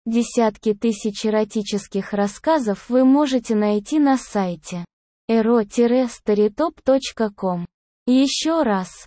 Десятки тысяч эротических рассказов вы можете найти на сайте ero-storytop.com. Еще раз,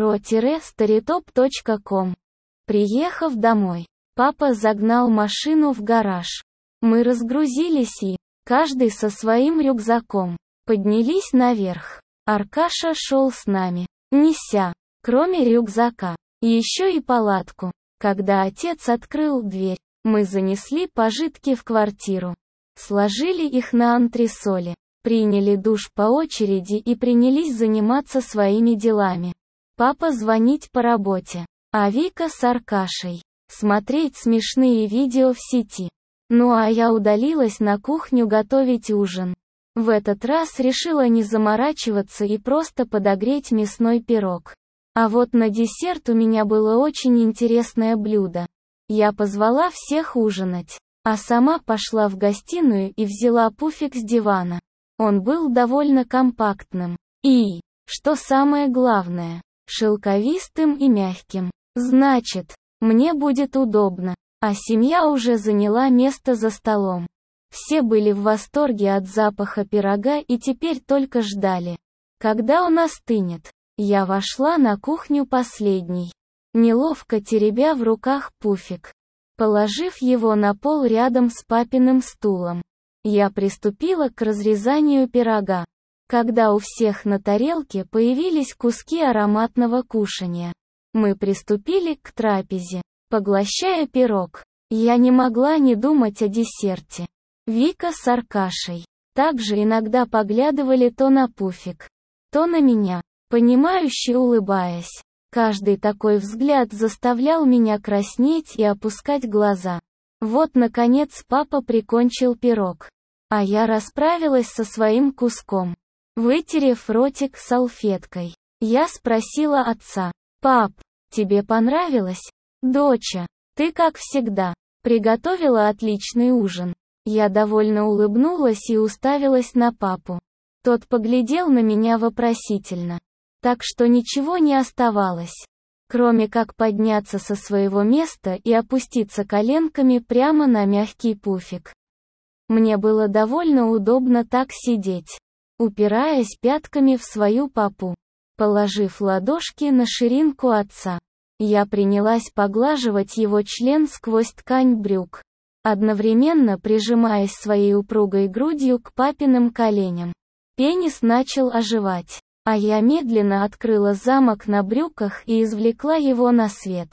ero-storytop.com. Приехав домой, папа загнал машину в гараж. Мы разгрузились и, каждый со своим рюкзаком, поднялись наверх. Аркаша шел с нами, неся, кроме рюкзака, еще и палатку. Когда отец открыл дверь, мы занесли пожитки в квартиру. Сложили их на антресоле, приняли душ по очереди и принялись заниматься своими делами. Папа звонить по работе, а Вика с Аркашей смотреть смешные видео в сети. Ну а я удалилась на кухню готовить ужин. В этот раз решила не заморачиваться и просто подогреть мясной пирог. А вот на десерт у меня было очень интересное блюдо. Я позвала всех ужинать, а сама пошла в гостиную и взяла пуфик с дивана. Он был довольно компактным. И, что самое главное, шелковистым и мягким. Значит, мне будет удобно. А семья уже заняла место за столом. Все были в восторге от запаха пирога и теперь только ждали, когда он остынет. Я вошла на кухню последней, неловко теребя в руках пуфик. Положив его на пол рядом с папиным стулом, я приступила к разрезанию пирога. Когда у всех на тарелке появились куски ароматного кушанья, мы приступили к трапезе, поглощая пирог. Я не могла не думать о десерте. Вика с Аркашей также иногда поглядывали то на пуфик, то на меня, понимающе улыбаясь. Каждый такой взгляд заставлял меня краснеть и опускать глаза. Вот наконец папа прикончил пирог, а я расправилась со своим куском. Вытерев ротик салфеткой, я спросила отца: «Пап, тебе понравилось?» «Доча, ты как всегда приготовила отличный ужин». Я довольно улыбнулась и уставилась на папу. Тот поглядел на меня вопросительно. Так что ничего не оставалось, кроме как подняться со своего места и опуститься коленками прямо на мягкий пуфик. Мне было довольно удобно так сидеть, упираясь пятками в свою попу. Положив ладошки на ширинку отца, я принялась поглаживать его член сквозь ткань брюк, одновременно прижимаясь своей упругой грудью к папиным коленям. Пенис начал оживать, а я медленно открыла замок на брюках и извлекла его на свет.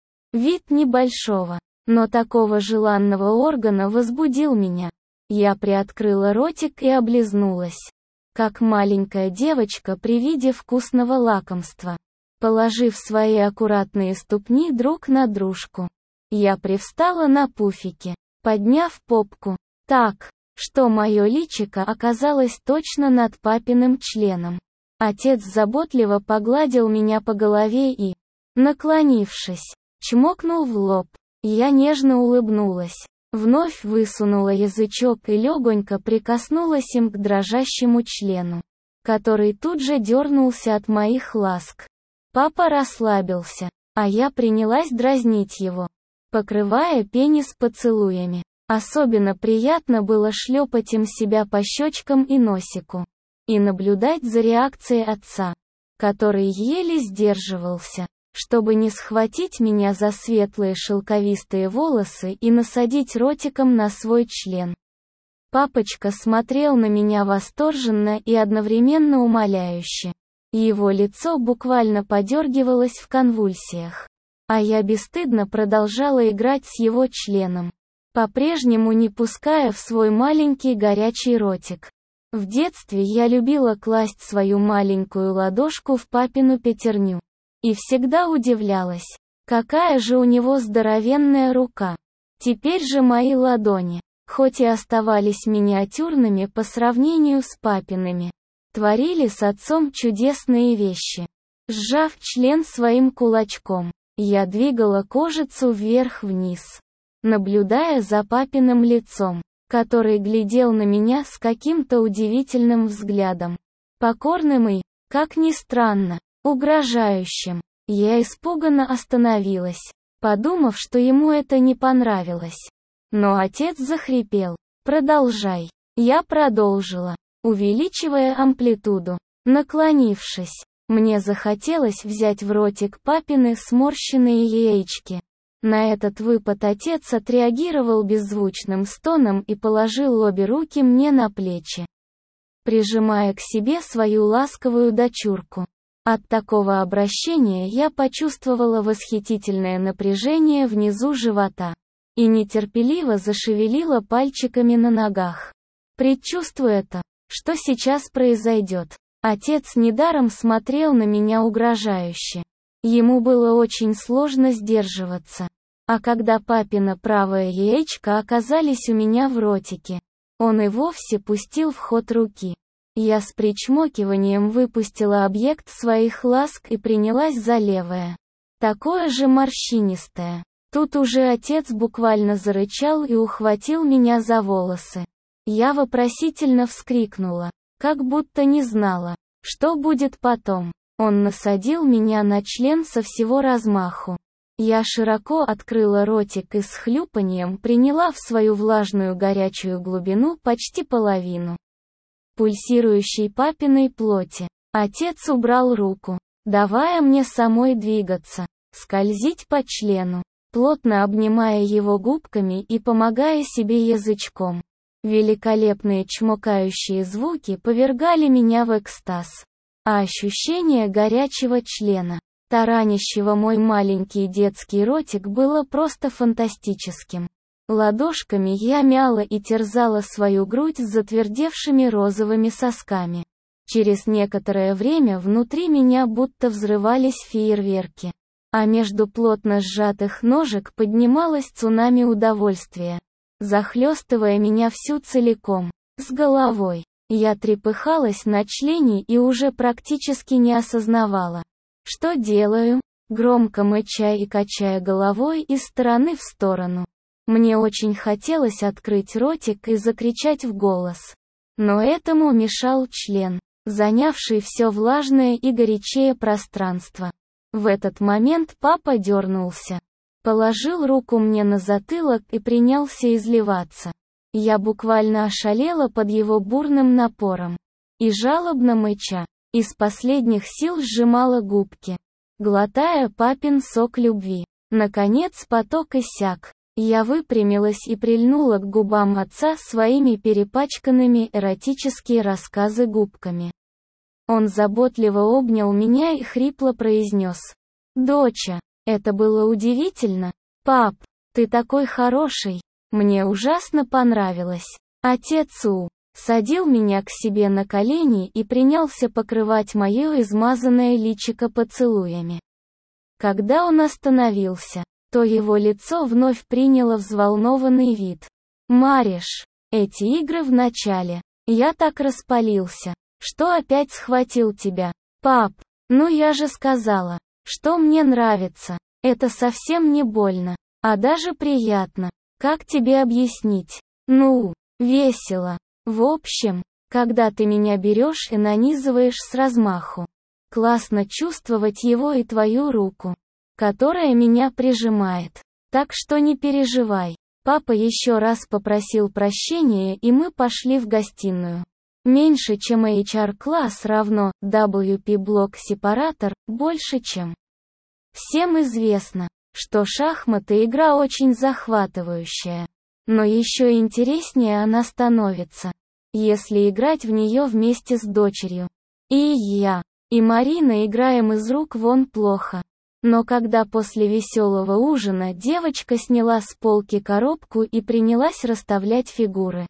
Вид небольшого, но такого желанного органа возбудил меня. Я приоткрыла ротик и облизнулась, как маленькая девочка при виде вкусного лакомства. Положив свои аккуратные ступни друг на дружку, я привстала на пуфике, подняв попку, так, что мое личико оказалось точно над папиным членом. Отец заботливо погладил меня по голове и, наклонившись, чмокнул в лоб. Я нежно улыбнулась, вновь высунула язычок и легонько прикоснулась им к дрожащему члену, который тут же дернулся от моих ласк. Папа расслабился, а я принялась дразнить его, покрывая пенис поцелуями. Особенно приятно было шлепать им себя по щечкам и носику, и наблюдать за реакцией отца, который еле сдерживался, чтобы не схватить меня за светлые шелковистые волосы и насадить ротиком на свой член. Папочка смотрел на меня восторженно и одновременно умоляюще. Его лицо буквально подергивалось в конвульсиях, а я бесстыдно продолжала играть с его членом, по-прежнему не пуская в свой маленький горячий ротик. В детстве я любила класть свою маленькую ладошку в папину пятерню. И всегда удивлялась, какая же у него здоровенная рука. Теперь же мои ладони, хоть и оставались миниатюрными по сравнению с папиными, творили с отцом чудесные вещи. Сжав член своим кулачком, я двигала кожицу вверх-вниз, наблюдая за папиным лицом, который глядел на меня с каким-то удивительным взглядом. Покорным и, как ни странно, угрожающим. Я испуганно остановилась, подумав, что ему это не понравилось. Но отец захрипел. «Продолжай». Я продолжила, увеличивая амплитуду. Наклонившись, мне захотелось взять в ротик папины сморщенные яички. На этот выпад отец отреагировал беззвучным стоном и положил обе руки мне на плечи, прижимая к себе свою ласковую дочурку. От такого обращения я почувствовала восхитительное напряжение внизу живота и нетерпеливо зашевелила пальчиками на ногах, предчувствуя то, что сейчас произойдет. Отец недаром смотрел на меня угрожающе. Ему было очень сложно сдерживаться. А когда папина правое яичко оказались у меня в ротике, он и вовсе пустил в ход руки. Я с причмокиванием выпустила объект своих ласк и принялась за левое. Такое же морщинистое. Тут уже отец буквально зарычал и ухватил меня за волосы. Я вопросительно вскрикнула, как будто не знала, что будет потом. Он насадил меня на член со всего размаху. Я широко открыла ротик и с хлюпаньем приняла в свою влажную горячую глубину почти половину пульсирующей папиной плоти. Отец убрал руку, давая мне самой двигаться, скользить по члену, плотно обнимая его губками и помогая себе язычком. Великолепные чмокающие звуки повергали меня в экстаз. А ощущение горячего члена, таранящего мой маленький детский ротик, было просто фантастическим. Ладошками я мяла и терзала свою грудь с затвердевшими розовыми сосками. Через некоторое время внутри меня будто взрывались фейерверки, а между плотно сжатых ножек поднималось цунами удовольствия, захлестывая меня всю целиком, с головой. Я трепыхалась на члене и уже практически не осознавала, что делаю, громко мыча и качая головой из стороны в сторону. Мне очень хотелось открыть ротик и закричать в голос. Но этому мешал член, занявший все влажное и горячее пространство. В этот момент папа дернулся, положил руку мне на затылок и принялся изливаться. Я буквально ошалела под его бурным напором. И жалобно мыча, из последних сил сжимала губки, глотая папин сок любви. Наконец поток иссяк. Я выпрямилась и прильнула к губам отца своими перепачканными эротические рассказы губками. Он заботливо обнял меня и хрипло произнес: «Доча, это было удивительно. Пап, ты такой хороший. Мне ужасно понравилось». Отец садил меня к себе на колени и принялся покрывать мое измазанное личико поцелуями. Когда он остановился, то его лицо вновь приняло взволнованный вид. «Мариш, эти игры в начале. Я так распалился, что опять схватил тебя. Пап, ну я же сказала, что мне нравится. Это совсем не больно, а даже приятно. Как тебе объяснить? Ну, весело. В общем, когда ты меня берешь и нанизываешь с размаху. Классно чувствовать его и твою руку, которая меня прижимает. Так что не переживай». Папа еще раз попросил прощения, и мы пошли в гостиную. Меньше чем HR-класс равно WP-блок-сепаратор, больше чем. Всем известно, что шахматы — игра очень захватывающая. Но еще интереснее она становится, если играть в нее вместе с дочерью. И я, и Марина играем из рук вон плохо. Но когда после веселого ужина девочка сняла с полки коробку и принялась расставлять фигуры,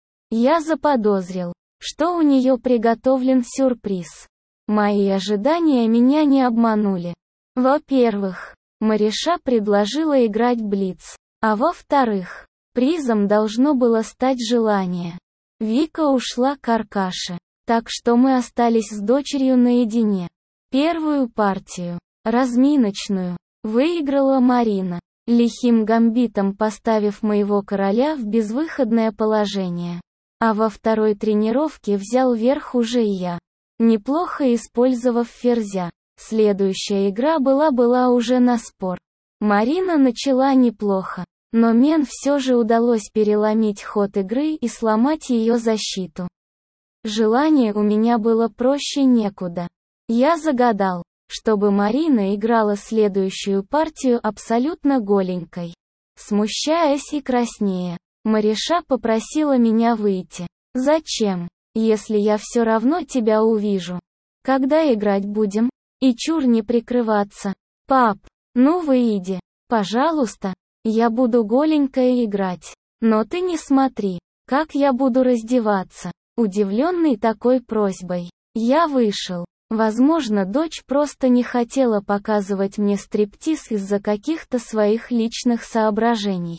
я заподозрил, что у нее приготовлен сюрприз. Мои ожидания меня не обманули. Во-первых, Мариша предложила играть блиц, а во-вторых, призом должно было стать желание. Вика ушла к Аркаше, так что мы остались с дочерью наедине. Первую партию, разминочную, выиграла Марина, лихим гамбитом поставив моего короля в безвыходное положение. А во второй тренировке взял верх уже я, неплохо использовав ферзя. Следующая игра была уже на спор. Марина начала неплохо, Но Мен все же удалось переломить ход игры и сломать ее защиту. Желание у меня было проще некуда. Я загадал, чтобы Марина играла следующую партию абсолютно голенькой. Смущаясь и краснея, Мариша попросила меня выйти. «Зачем, если я все равно тебя увижу? Когда играть будем? И чур не прикрываться. Пап, ну выйди, пожалуйста, я буду голенькая играть. Но ты не смотри, как я буду раздеваться». Удивленный такой просьбой, я вышел. Возможно, дочь просто не хотела показывать мне стриптиз из-за каких-то своих личных соображений.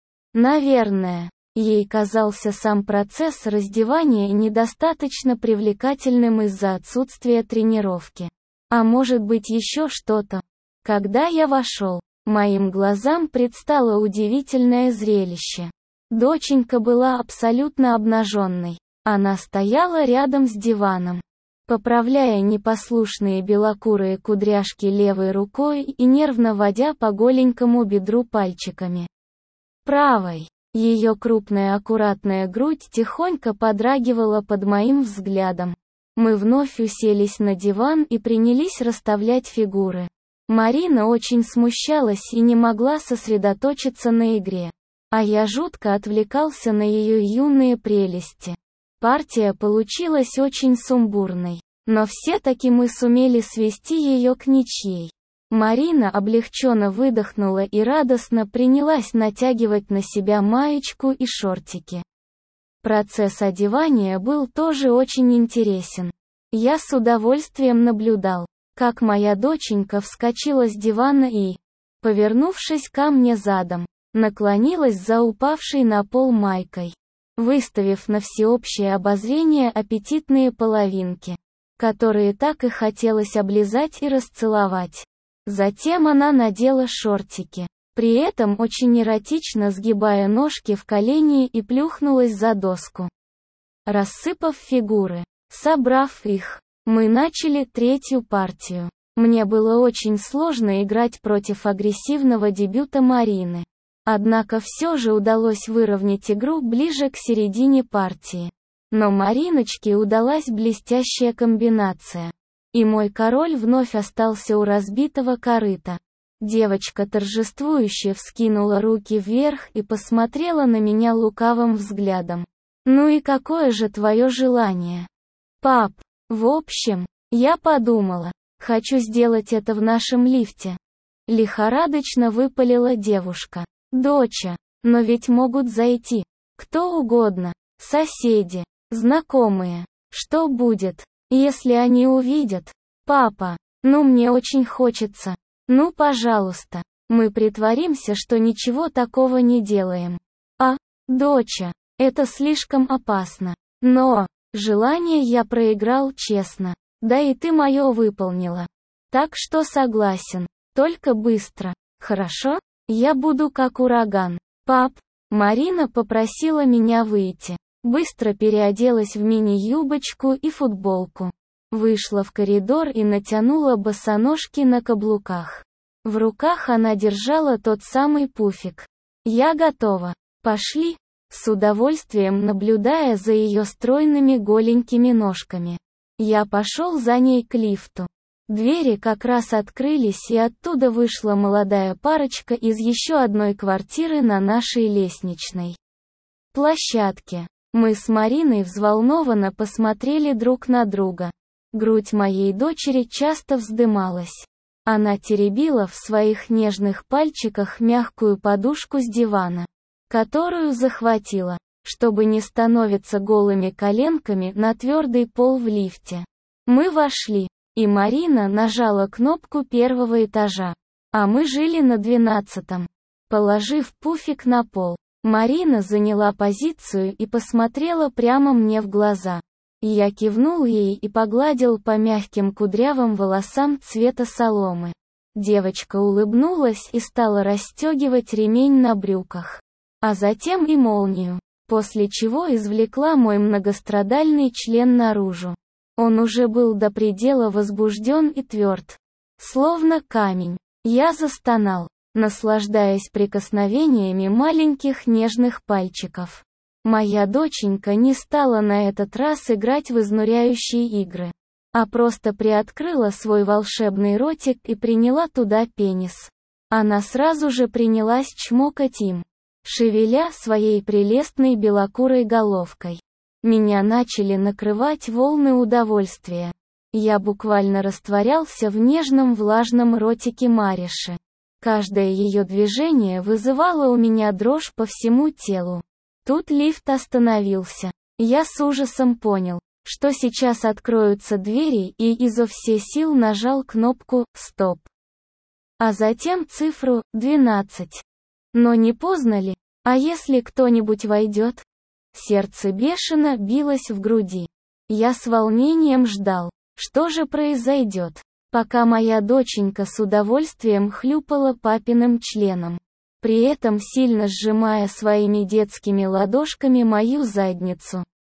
Наверное, ей казался сам процесс раздевания недостаточно привлекательным из-за отсутствия тренировки. А может быть еще что-то. Когда я вошел, моим глазам предстало удивительное зрелище. Доченька была абсолютно обнаженной. Она стояла рядом с диваном, поправляя непослушные белокурые кудряшки левой рукой и нервно водя по голенькому бедру пальчиками. Правой. Ее крупная аккуратная грудь тихонько подрагивала под моим взглядом. Мы вновь уселись на диван и принялись расставлять фигуры. Марина очень смущалась и не могла сосредоточиться на игре. А я жутко отвлекался на ее юные прелести. Партия получилась очень сумбурной, но все-таки мы сумели свести ее к ничьей. Марина облегченно выдохнула и радостно принялась натягивать на себя маечку и шортики. Процесс одевания был тоже очень интересен. Я с удовольствием наблюдал, как моя доченька вскочила с дивана и, повернувшись ко мне задом, наклонилась за упавшей на пол майкой, выставив на всеобщее обозрение аппетитные половинки, которые так и хотелось облизать и расцеловать. Затем она надела шортики, при этом очень эротично сгибая ножки в колени и плюхнулась за доску. Рассыпав фигуры, собрав их, мы начали третью партию. Мне было очень сложно играть против агрессивного дебюта Марины. Однако все же удалось выровнять игру ближе к середине партии. Но Мариночке удалась блестящая комбинация. И мой король вновь остался у разбитого корыта. Девочка торжествующе вскинула руки вверх и посмотрела на меня лукавым взглядом. «Ну и какое же твое желание?» «Пап, в общем, я подумала, хочу сделать это в нашем лифте». Лихорадочно выпалила девушка. «Доча, но ведь могут зайти кто угодно, соседи, знакомые. Что будет, если они увидят? Папа, ну мне очень хочется. Ну пожалуйста, мы притворимся, что ничего такого не делаем». «А, доча, это слишком опасно. Но, желание я проиграл честно. Да и ты мое выполнила. Так что согласен, только быстро, хорошо? Я буду как ураган». «Пап», Марина попросила меня выйти. Быстро переоделась в мини-юбочку и футболку. Вышла в коридор и натянула босоножки на каблуках. В руках она держала тот самый пуфик. «Я готова. Пошли», с удовольствием наблюдая за ее стройными голенькими ножками. Я пошел за ней к лифту. Двери как раз открылись, и оттуда вышла молодая парочка из еще одной квартиры на нашей лестничной площадке. Мы с Мариной взволнованно посмотрели друг на друга. Грудь моей дочери часто вздымалась. Она теребила в своих нежных пальчиках мягкую подушку с дивана, которую захватила, чтобы не становиться голыми коленками на твердый пол в лифте. Мы вошли, и Марина нажала кнопку первого этажа, а мы жили на 12-м. Положив пуфик на пол, Марина заняла позицию и посмотрела прямо мне в глаза. Я кивнул ей и погладил по мягким кудрявым волосам цвета соломы. Девочка улыбнулась и стала расстегивать ремень на брюках, а затем и молнию, после чего извлекла мой многострадальный член наружу. Он уже был до предела возбужден и тверд, словно камень. Я застонал, наслаждаясь прикосновениями маленьких нежных пальчиков. Моя доченька не стала на этот раз играть в изнуряющие игры, а просто приоткрыла свой волшебный ротик и приняла туда пенис. Она сразу же принялась чмокать им, шевеля своей прелестной белокурой головкой. Меня начали накрывать волны удовольствия. Я буквально растворялся в нежном влажном ротике Мариши. Каждое ее движение вызывало у меня дрожь по всему телу. Тут лифт остановился. Я с ужасом понял, что сейчас откроются двери, и изо всех сил нажал кнопку «Стоп». А затем цифру 12. Но не поздно ли? А если кто-нибудь войдет? Сердце бешено билось в груди. Я с волнением ждал, что же произойдет, пока моя доченька с удовольствием хлюпала папиным членом, при этом сильно сжимая своими детскими ладошками мою задницу.